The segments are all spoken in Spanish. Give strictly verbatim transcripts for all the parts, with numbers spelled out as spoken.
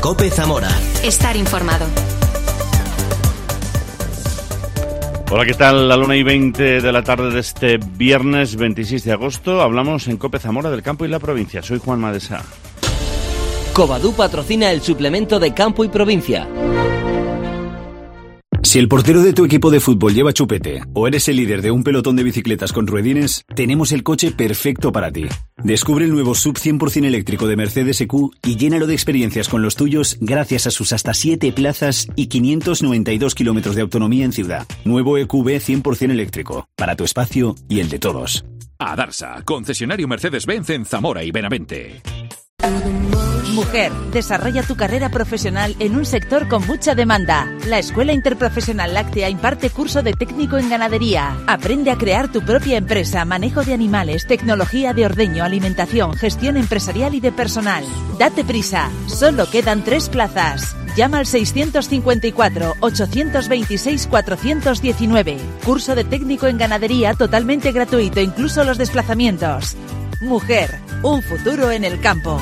COPE Zamora. Estar informado. Hola, ¿qué tal? La una y veinte de la tarde de este viernes veintiséis de agosto. Hablamos en COPE Zamora del campo y la provincia. Soy Juan Madesa. Covadú patrocina el suplemento de Campo y Provincia. Si el portero de tu equipo de fútbol lleva chupete o eres el líder de un pelotón de bicicletas con ruedines, tenemos el coche perfecto para ti. Descubre el nuevo Sub cien por ciento eléctrico de Mercedes E Q y llénalo de experiencias con los tuyos gracias a sus hasta siete plazas y quinientos noventa y dos kilómetros de autonomía en ciudad. Nuevo E Q B cien por ciento eléctrico, para tu espacio y el de todos. Adarsa, concesionario Mercedes-Benz en Zamora y Benavente. Mujer, desarrolla tu carrera profesional en un sector con mucha demanda. La Escuela Interprofesional Láctea imparte curso de técnico en ganadería. Aprende a crear tu propia empresa, manejo de animales, tecnología de ordeño, alimentación, gestión empresarial y de personal. Date prisa, solo quedan tres plazas. Llama al seiscientos cincuenta y cuatro, ochocientos veintiséis, cuatrocientos diecinueve. Curso de técnico en ganadería totalmente gratuito, incluso los desplazamientos. Mujer, un futuro en el campo.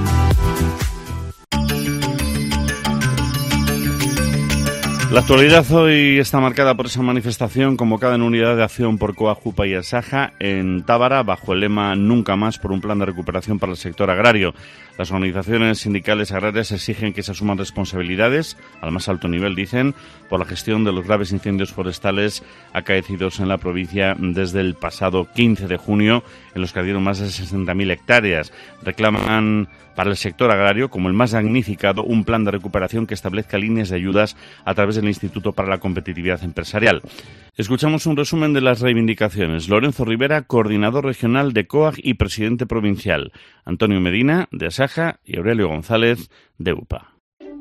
La actualidad hoy está marcada por esa manifestación convocada en Unidad de Acción por Coajupa y Asaja en Tábara bajo el lema Nunca más por un plan de recuperación para el sector agrario. Las organizaciones sindicales agrarias exigen que se asuman responsabilidades, al más alto nivel dicen, por la gestión de los graves incendios forestales acaecidos en la provincia desde el pasado quince de junio, en los que ardieron más de sesenta mil hectáreas. Reclaman para el sector agrario, como el más damnificado, un plan de recuperación que establezca líneas de ayudas a través del Instituto para la Competitividad Empresarial. Escuchamos un resumen de las reivindicaciones. Lorenzo Rivera, coordinador regional de COAG y presidente provincial. Antonio Medina, de Asaja, y Aurelio González, de U P A.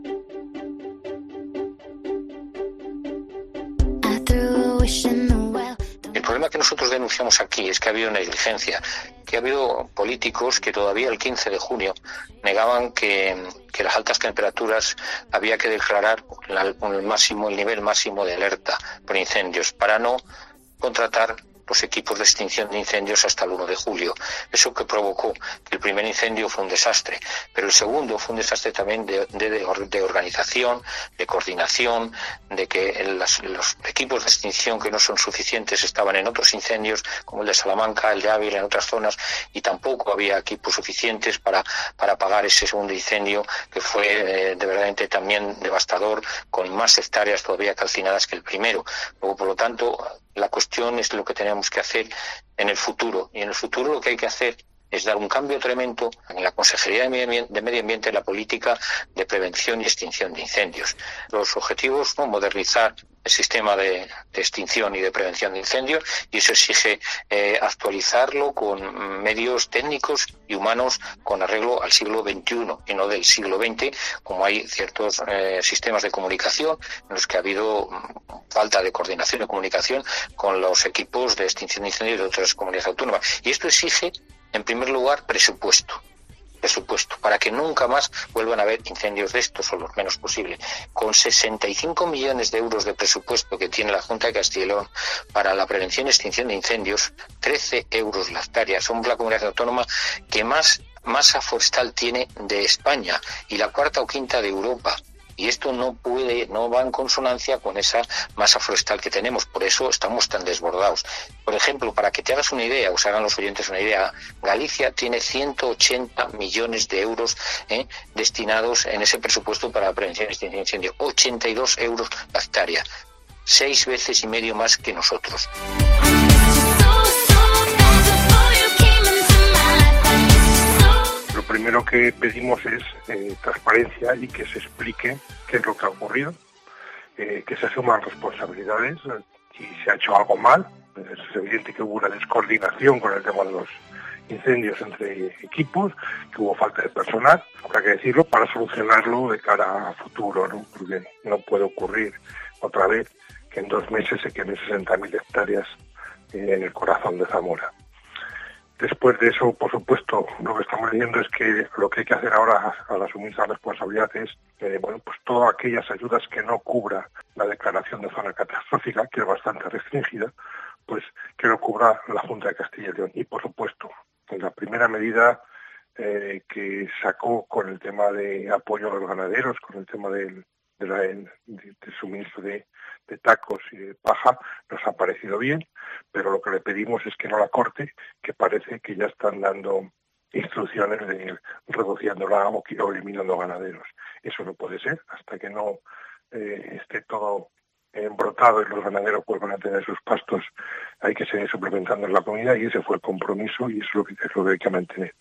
El problema que nosotros denunciamos aquí es que ha habido negligencia, que ha habido políticos que todavía el quince de junio negaban que, que las altas temperaturas había que declarar la, el máximo, el nivel máximo de alerta por incendios para no contratar los equipos de extinción de incendios hasta el uno de julio. Eso que provocó que el primer incendio fue un desastre, pero el segundo fue un desastre también de, de, de organización, de coordinación, de que las, los equipos de extinción que no son suficientes estaban en otros incendios, como el de Salamanca, el de Ávila, en otras zonas, y tampoco había equipos suficientes para, para apagar ese segundo incendio, que fue eh, de verdaderamente también devastador, con más hectáreas todavía calcinadas que el primero. Luego, por lo tanto, la cuestión es lo que tenemos que hacer en el futuro. Y en el futuro lo que hay que hacer es dar un cambio tremendo en la Consejería de Medio Ambiente, de Medio Ambiente en la política de prevención y extinción de incendios. Los objetivos, ¿no? Modernizar el sistema de, de extinción y de prevención de incendios, y eso exige eh, actualizarlo con medios técnicos y humanos con arreglo al siglo veintiuno y no del siglo veinte, como hay ciertos eh, sistemas de comunicación en los que ha habido falta de coordinación y comunicación con los equipos de extinción de incendios de otras comunidades autónomas. Y esto exige, en primer lugar, presupuesto. presupuesto, para que nunca más vuelvan a haber incendios de estos o lo menos posible. Con sesenta y cinco millones de euros de presupuesto que tiene la Junta de Castilla y León para la prevención y extinción de incendios, trece euros la hectárea. Somos la comunidad autónoma que más masa forestal tiene de España y la cuarta o quinta de Europa. Y esto no puede, no va en consonancia con esa masa forestal que tenemos. Por eso estamos tan desbordados. Por ejemplo, para que te hagas una idea, os hagan los oyentes una idea, Galicia tiene ciento ochenta millones de euros eh, destinados en ese presupuesto para la prevención y extinción de incendios. ochenta y dos euros la hectárea. Seis veces y medio más que nosotros. Lo primero que pedimos es eh, transparencia y que se explique qué es lo que ha ocurrido, eh, que se asuman responsabilidades. Si se ha hecho algo mal, es evidente que hubo una descoordinación con el tema de los incendios entre equipos, que hubo falta de personal, habrá que decirlo, para solucionarlo de cara a futuro, ¿no? Porque no puede ocurrir otra vez que en dos meses se queden sesenta mil hectáreas eh, en el corazón de Zamora. Después de eso, por supuesto, lo que estamos viendo es que lo que hay que hacer ahora al asumir esa responsabilidad es, eh, bueno, pues todas aquellas ayudas que no cubra la declaración de zona catastrófica, que es bastante restringida, pues que lo cubra la Junta de Castilla y León. Y, por supuesto, en la primera medida, eh, que sacó con el tema de apoyo a los ganaderos, con el tema del, de, la, de, de suministro de, de tacos y de paja, nos ha parecido bien, pero lo que le pedimos es que no la corte, que parece que ya están dando instrucciones de ir reduciéndola o eliminando ganaderos. Eso no puede ser hasta que no eh, esté todo embrotado y los ganaderos vuelvan a tener sus pastos. Hay que seguir suplementando la comida y ese fue el compromiso y eso es lo que, es lo que hay que mantener.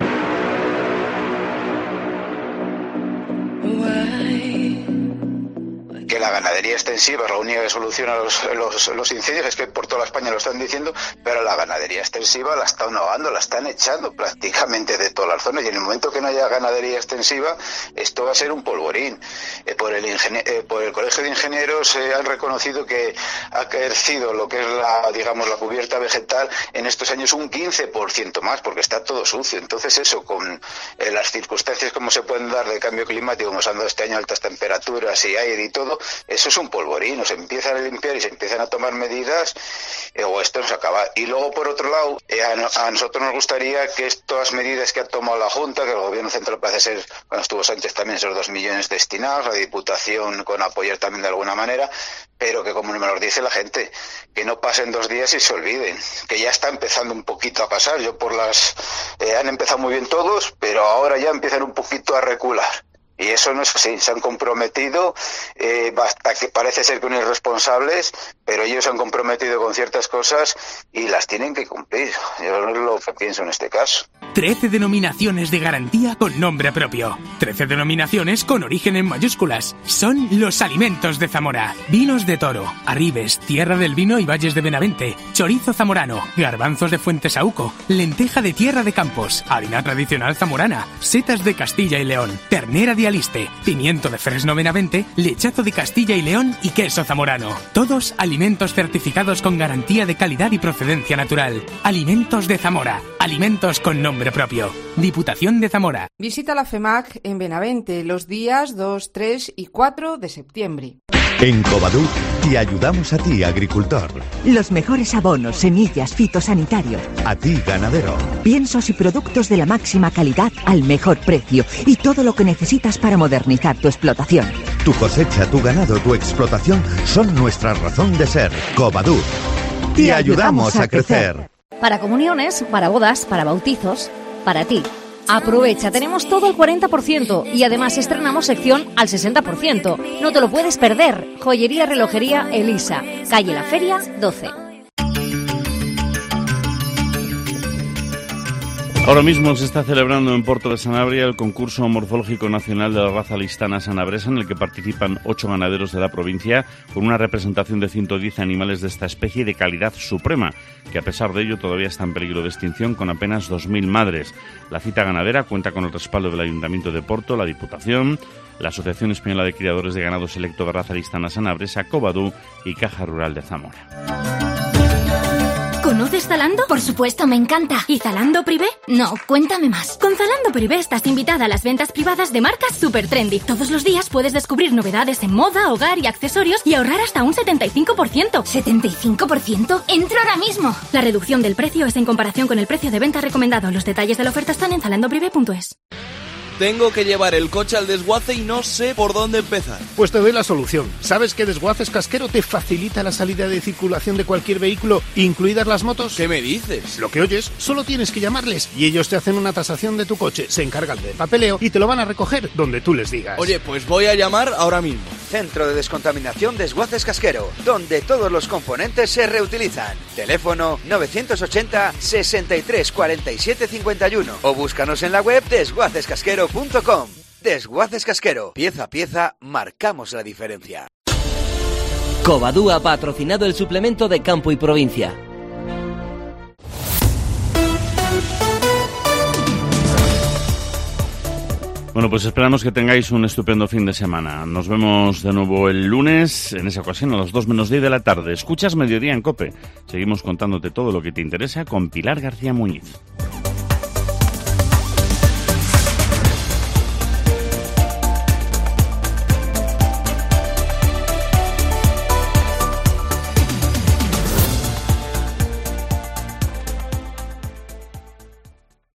Que la ganadería extensiva es la única que soluciona los, los, los incendios, es que por toda España lo están diciendo, pero la ganadería extensiva la están ahogando, la están echando prácticamente de todas las zonas, y en el momento que no haya ganadería extensiva, esto va a ser un polvorín. Eh, por, el ingenier, eh, por el Colegio de Ingenieros eh, han reconocido que ha crecido lo que es la, digamos, la cubierta vegetal en estos años un quince por ciento más, porque está todo sucio. Entonces eso, con eh, las circunstancias como se pueden dar de cambio climático, como se han dado este año, altas temperaturas y aire y todo, eso es un polvorín, nos empiezan a limpiar y se empiezan a tomar medidas eh, o esto nos acaba. Y luego, por otro lado, eh, a, no, a nosotros nos gustaría que estas medidas que ha tomado la Junta, que el Gobierno Central parece ser, cuando estuvo Sánchez también, esos dos millones destinados, la Diputación con apoyar también de alguna manera, pero que como me lo dice la gente, que no pasen dos días y se olviden, que ya está empezando un poquito a pasar. Yo por las... Eh, han empezado muy bien todos, pero ahora ya empiezan un poquito a recular. Y eso no es así, se han comprometido, eh, basta que parece ser que son irresponsables, pero ellos se han comprometido con ciertas cosas y las tienen que cumplir. Yo es lo que pienso en este caso. trece denominaciones de garantía con nombre propio. trece denominaciones con origen en mayúsculas. Son los alimentos de Zamora. Vinos de Toro, Arribes, Tierra del Vino y Valles de Benavente, chorizo zamorano, garbanzos de Fuentesauco, lenteja de Tierra de Campos, harina tradicional zamorana, setas de Castilla y León, ternera de Aliste, pimiento de Fresno Benavente, lechazo de Castilla y León y queso zamorano. Todos alimentos certificados con garantía de calidad y procedencia natural. Alimentos de Zamora. Alimentos con nombre propio. Diputación de Zamora. Visita la FEMAC en Benavente los días dos, tres y cuatro de septiembre. En Covadú te ayudamos a ti, agricultor. Los mejores abonos, semillas, fitosanitarios. A ti, ganadero. Piensos y productos de la máxima calidad al mejor precio y todo lo que necesitas para modernizar tu explotación. Tu cosecha, tu ganado, tu explotación son nuestra razón de ser. Covadú. Te, te ayudamos, ayudamos a crecer. crecer. Para comuniones, para bodas, para bautizos, para ti. Aprovecha, tenemos todo al cuarenta por ciento y además estrenamos sección al sesenta por ciento. No te lo puedes perder. Joyería Relojería Elisa, calle La Feria doce. Ahora mismo se está celebrando en Porto de Sanabria el concurso morfológico nacional de la raza listana sanabresa, en el que participan ocho ganaderos de la provincia con una representación de ciento diez animales de esta especie de calidad suprema, que a pesar de ello todavía está en peligro de extinción con apenas dos mil madres. La cita ganadera cuenta con el respaldo del Ayuntamiento de Porto, la Diputación, la Asociación Española de Criadores de Ganado Selecto de Raza Listana Sanabresa, Covadú y Caja Rural de Zamora. ¿Conoces Zalando? Por supuesto, me encanta. ¿Y Zalando Privé? No, cuéntame más. Con Zalando Privé estás invitada a las ventas privadas de marcas super trendy. Todos los días puedes descubrir novedades en moda, hogar y accesorios y ahorrar hasta un setenta y cinco por ciento. ¿setenta y cinco por ciento? ¡Entro ahora mismo! La reducción del precio es en comparación con el precio de venta recomendado. Los detalles de la oferta están en zalando privé punto es. Tengo que llevar el coche al desguace y no sé por dónde empezar. Pues te doy la solución. ¿Sabes que Desguaces Casquero te facilita la salida de circulación de cualquier vehículo, incluidas las motos? ¿Qué me dices? Lo que oyes, solo tienes que llamarles y ellos te hacen una tasación de tu coche, se encargan del papeleo y te lo van a recoger donde tú les digas. Oye, pues voy a llamar ahora mismo. Centro de Descontaminación Desguaces Casquero, donde todos los componentes se reutilizan. Teléfono novecientos ochenta, sesenta y tres, cuarenta y siete, cincuenta y uno o búscanos en la web desguaces casquero punto com. Desguaces Casquero, pieza a pieza marcamos la diferencia. Covadú ha patrocinado el suplemento de Campo y Provincia. Bueno, pues esperamos que tengáis un estupendo fin de semana. Nos vemos de nuevo el lunes, en esa ocasión a las dos menos diez de la tarde. Escuchas Mediodía en COPE. Seguimos contándote todo lo que te interesa con Pilar García Muñiz.